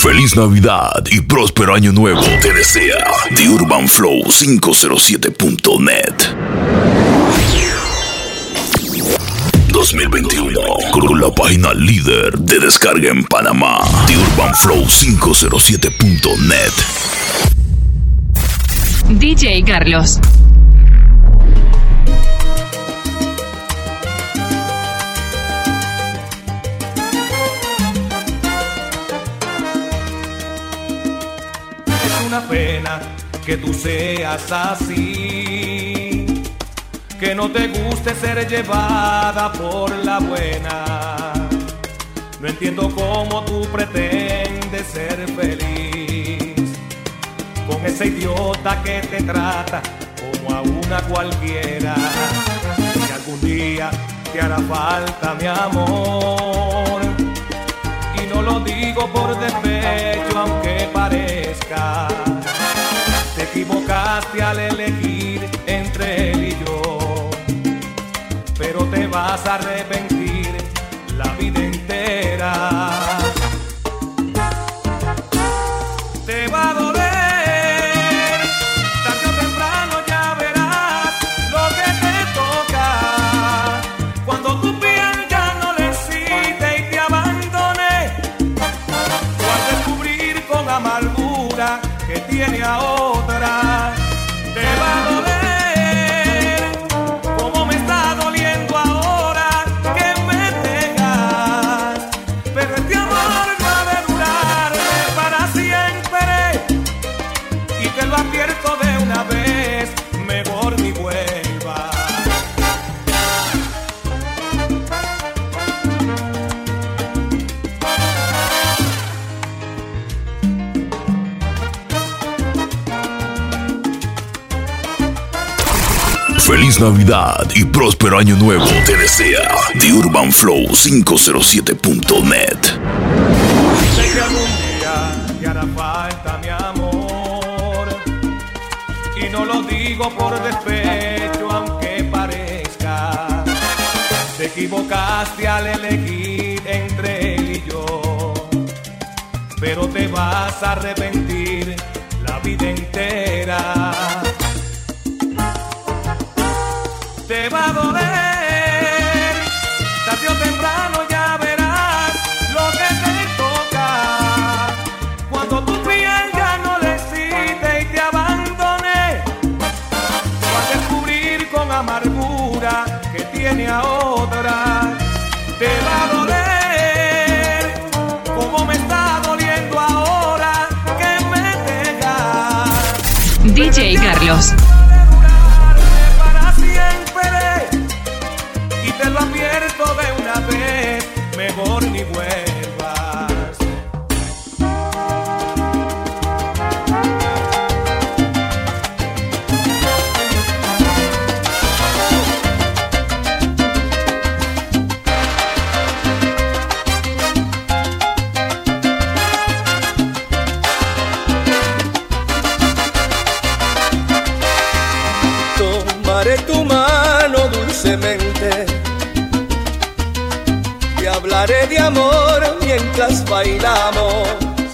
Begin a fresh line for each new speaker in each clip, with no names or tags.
Feliz Navidad y próspero año nuevo te desea The Urban Flow 507.net. 2021 con la página líder de descarga en Panamá, The Urban Flow 507.net.
DJ Carlos.
Es una pena que tú seas así, que no te guste ser llevada por la buena. No entiendo cómo tú pretendes ser feliz con ese idiota que te trata como a una cualquiera. Si algún día te hará falta mi amor, y no lo digo por despecho aunque parezca, te equivocaste al elegir entre él y yo, pero te vas a arrepentir la vida entera. Te va a doler, tarde o temprano ya verás lo que te toca. Cuando tu piel ya no le excite y te abandone, tú al descubrir con amargura que tiene a otra. Te va a doler como me está doliendo ahora que me dejas, pero este amor no ha de durarme para siempre, y te lo advierto de una vez, mejor ni vuelva.
Feliz Navidad y próspero año nuevo te desea The Urban Flow 507.net.
Sé que algún día te hará falta mi amor, y no lo digo por despecho aunque parezca. Te equivocaste al elegir entre él y yo, pero te vas a arrepentir la vida entera. Te va a doler, tarde o temprano ya verás lo que te toca. Cuando tu piel ya no le excite y te abandone, tú al descubrir con amargura que tiene a otra. Te va a doler como me está doliendo ahora que me dejas.
DJ Carlos.
Y te lo advierto de una vez, mejor ni vuelvas.
'Tomaré tu mano dulcemente, te hablaré de amor mientras bailamos.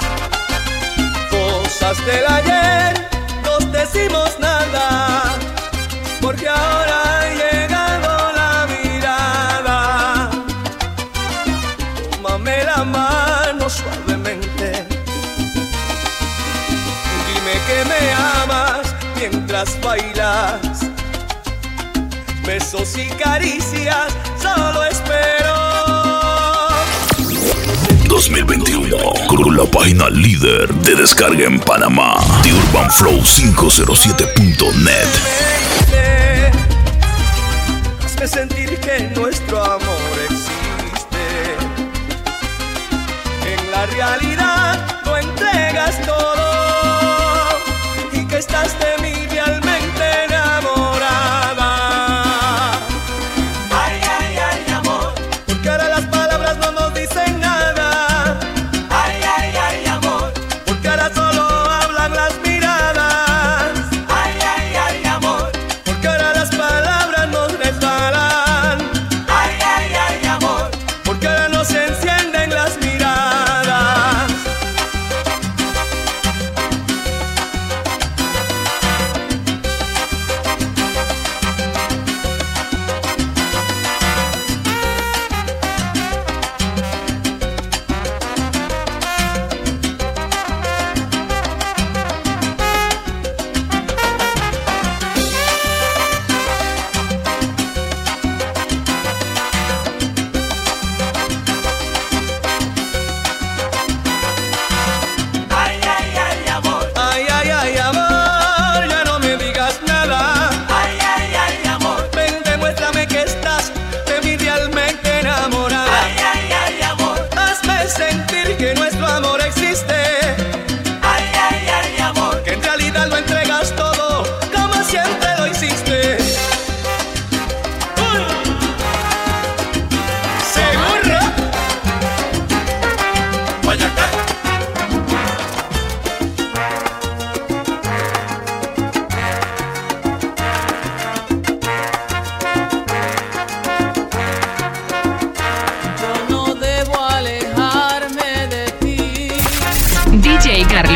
Cosas del ayer nos decimos nada, porque ahora ha llegado la mirada. Tómame la mano suavemente, dime que me amas mientras bailas. Besos y caricias solo espero.
2021 con la página líder de descarga en Panamá, The Urban Flow 507.net.
Hazme sentir que nuestro amor existe. En la realidad lo entregas todo, y que estás de mí realmente enamorada. Ay, ay, ay, amor, porque ahora las palabras no nos dicen nada. Ay, ay, ay, amor, porque ahora solo hablan las miradas. Ay, ay, ay, amor, porque ahora las palabras nos resbalan. Ay, ay, ay, amor, porque ahora nos encienden las miradas.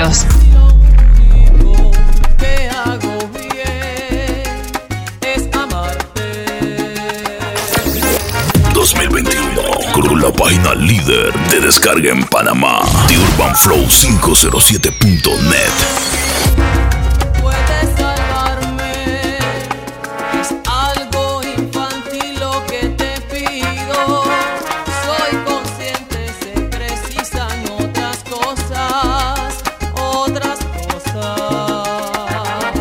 Carlos.
Lo único que hago bien es amarte.
2021 con la página líder de descarga en Panamá, TheUrbanFlow507.net.
Puedes salvarme, es algo infantil lo que te pido. Soy consciente, se precisan otras cosas, otras cosas.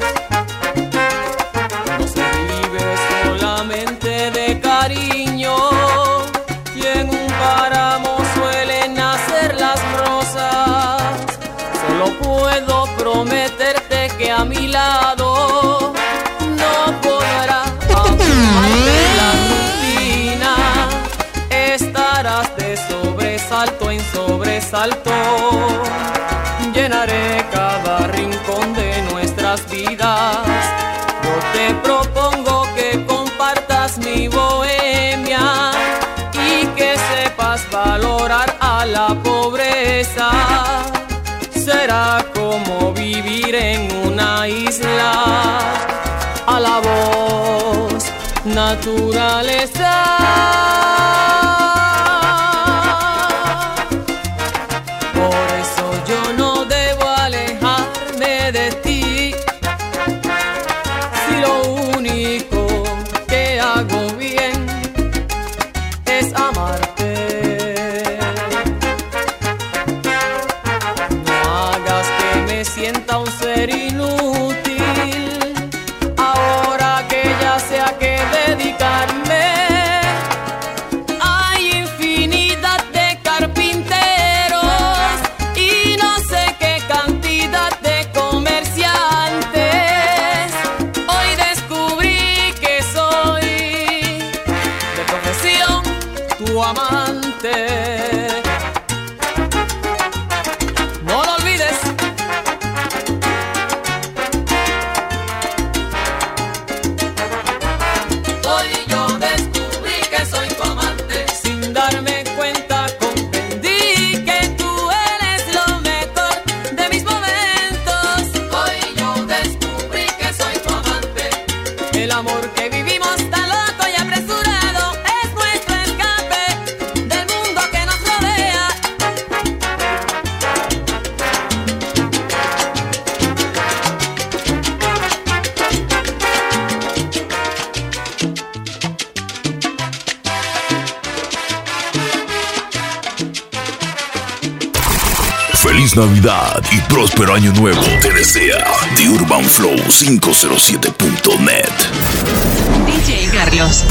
No se vive solamente de cariño, y en un páramo suelen nacer las rosas. Solo puedo prometerte que a mi lado no podrá abrumarte la rutina. Estarás de sobresalto en sobresalto. Llenaré cada rincón de nuestras vidas. Yo te propongo que compartas mi bohemia y que sepas valorar a la pobreza. Será como vivir en una isla, a la voz naturaleza. Por eso yo no debo alejarme de ti, si lo único que hago bien es amarte. Sienta un ser inútil, ahora que ya sé a qué dedicarme. Hay infinidad de carpinteros y no sé qué cantidad de comerciantes. Hoy descubrí que soy de profesión tu amante. No lo olvides. El amor que vivimos tan loco y apresurado es nuestro escape del mundo que nos rodea.
Feliz Navidad y próspero año nuevo te desea TheUrbanFlow507.net.
DJ Carlos.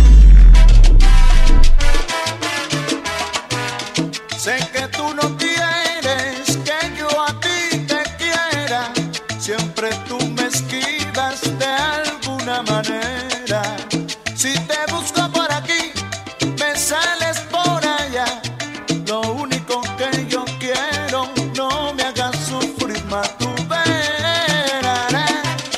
Sé que tú no quieres que yo a ti te quiera, siempre tú me esquivas de alguna manera. Si te busco por aquí, me sales por allá. Lo único que yo quiero, no me hagas sufrir más, tú verás.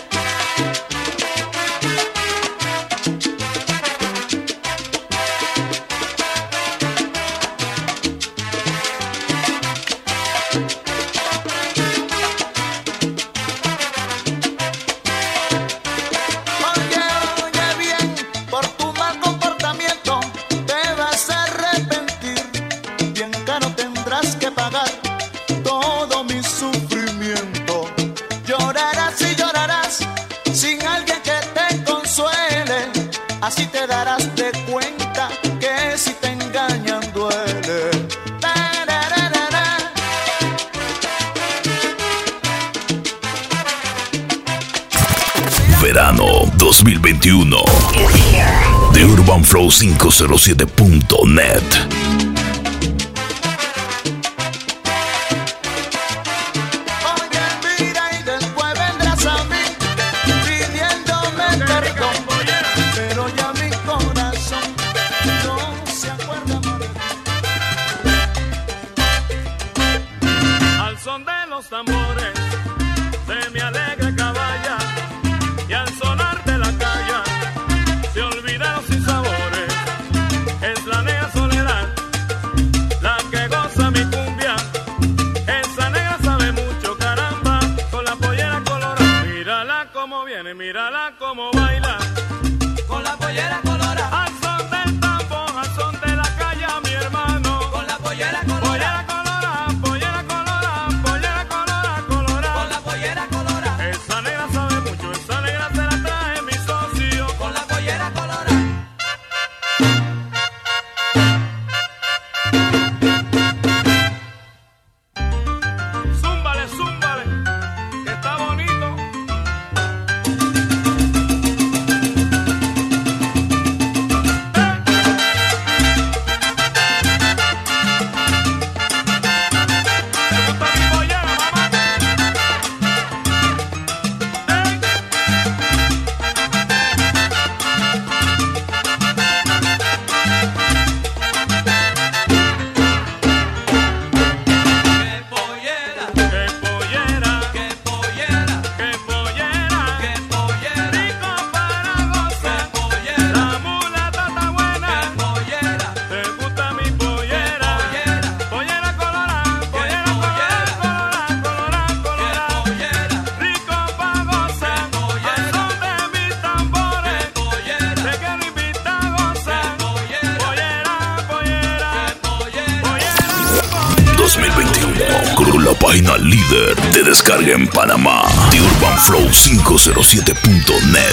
Oye bien, por tu mal comportamiento te vas a arrepentir. Bien caro tendrás que pagar todo mi sufrimiento. Llorarás y llorarás sin alguien que te consuele. Así te darás de cuenta que si te engañan duele. Tarararara.
Verano 2021 TheUrbanFlow507.net.
Oye, mira, y después vendrás a mí pidiéndome perdón, pero ya mi corazón no se acuerda más de ti.
Al son de los tambores se me alegra caballa, y al sonar de la calle se olvida los sinsabores. Es la negra soledad la que goza mi cumbia, esa negra sabe mucho.
con la página líder de descarga en Panamá, TheUrbanFlow507.net.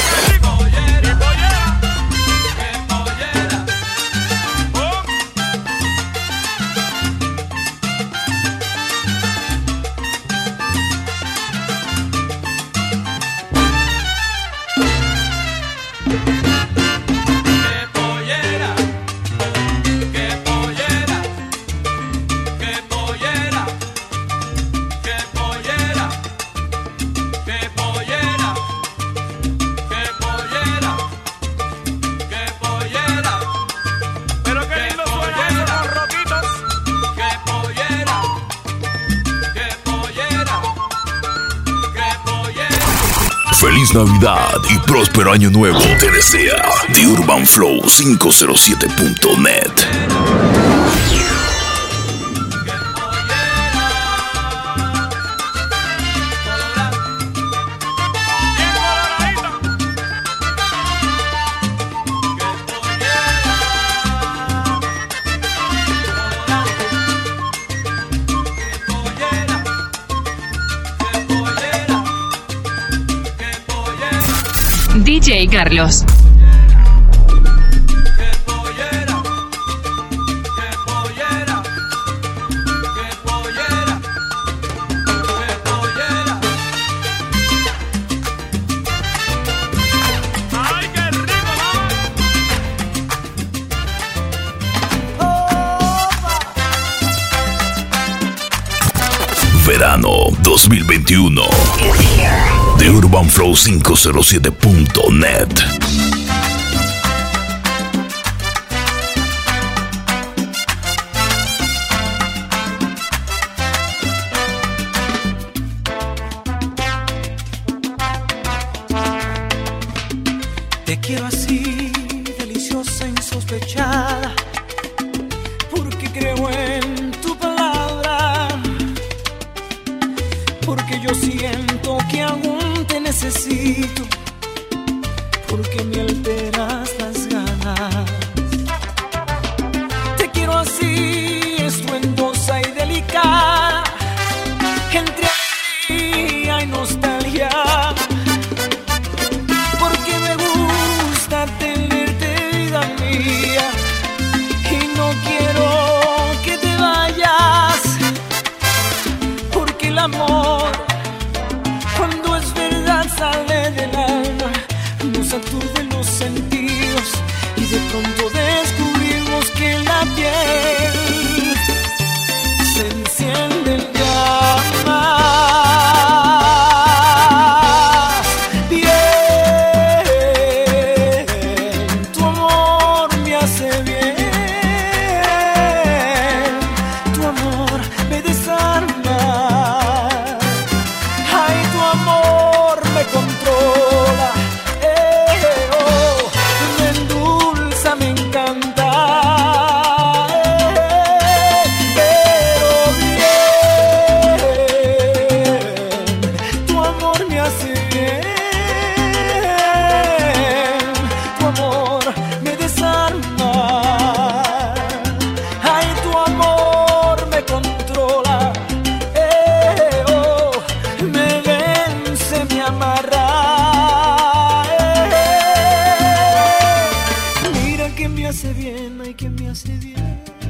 Feliz Navidad y próspero año nuevo te desea TheUrbanFlow507.net.
DJ Carlos.
Verano 2021. TheUrbanFlow507.net.
Te quiero así, deliciosa, insospechada, porque creo en tu palabra, porque yo siento que aún te necesito, porque me alteras las ganas. Te quiero así, estruendosa y delicada, entre alegría y nostalgia, porque me gusta tenerte, vida mía, y no quiero que te vayas, porque el amor, cuando es verdad, sale del alma, nos aturde los sentidos y de pronto descubrimos que en la piel se encienden llamas. Bien, tu amor me hace bien, tu amor me desarma. Ay, tu amor me controla, oh, me endulza, me encanta, pero bien, tu amor me hace bien, tu amor me desarma. Ay, tu amor me controla, oh, me vence, me amarra. Mira que me hace bien, ay, que me hace bien.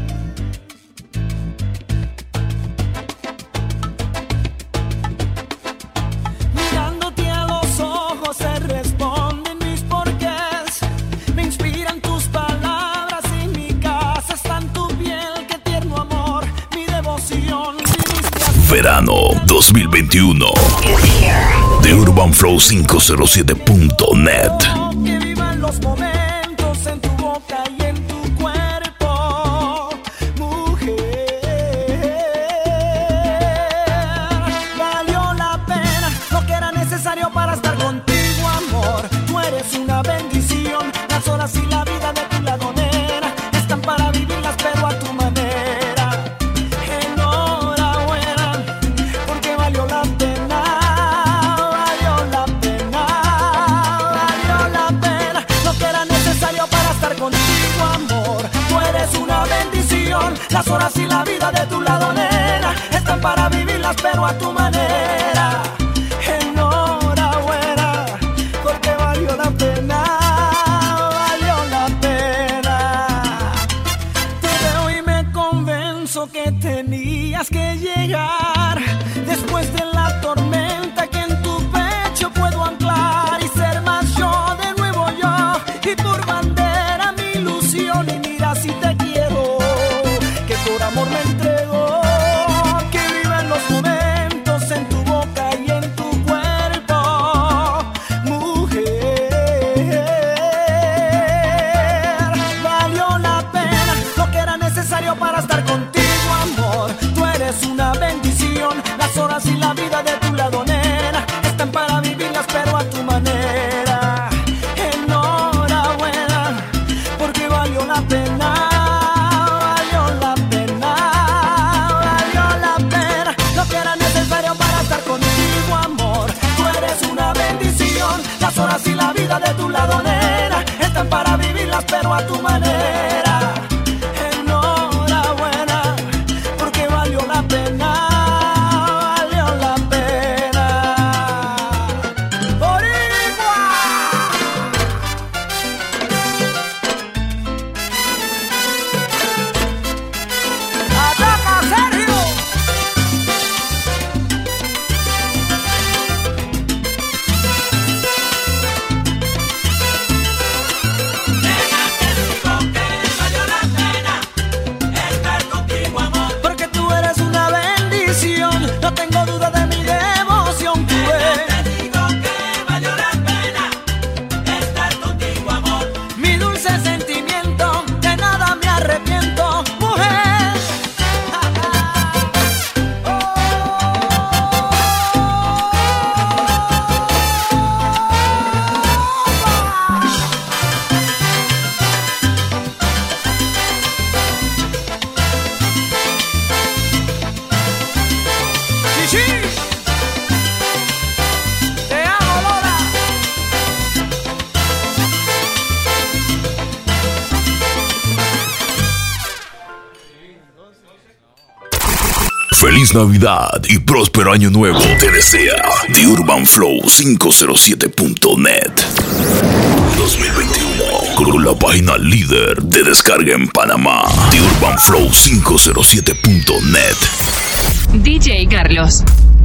Mirándote a los ojos se responden mis porqués, me inspiran tus palabras y mi casa está en tu piel, qué tierno amor, mi devoción, viniste a
Verano 2021. TheUrbanFlow507.net.
que vivan los momentos en tu boca y en tu cuerpo, mujer. Valió la pena lo que era necesario para estar contigo, amor. Tú eres una bendición, las horas y la vida de tu lado, nena, están para vivirlas pero a tu manera. Enhorabuena, porque valió la pena, valió la pena, valió la pena lo que era vivirlas pero a tu manera. Enhorabuena, porque valió la pena, valió la pena. Te veo y me convenzo que tenías que llegar después de la tormenta, que en tu pecho puedo anclar y ser más yo, de nuevo yo, y por bandera mi ilusión. Y mira si te quiero, que por amor me entrego, que viven los momentos en tu boca y en tu cuerpo, mujer. Valió la pena lo que era necesario para estar contigo, amor. Tú eres una bendición, las horas y la vida de tu lado, nena, están para vivirlas pero a tu manera. Enhorabuena, porque valió la pena, valió la pena, valió la pena lo que era necesario para estar contigo, amor. Tú eres una bendición, las horas y la vida de tu lado, nena, están para vivirlas pero a tu manera. Enhorabuena, porque valió la pena, valió la pena. ¡Boricua! ¡Ataca, Sergio! Porque tú eres una bendición, no tengo duda de mi devoción. Tú eres, te digo que valió la pena estar contigo, amor. Mi dulce sentimiento, de nada me arrepiento, mujer. Chichi, te amo, Lola.
Feliz Navidad y próspero año nuevo te desea The Urban Flow 507.net 2021, con la página líder de descarga en Panamá, The Urban Flow 507.net.
DJ Carlos.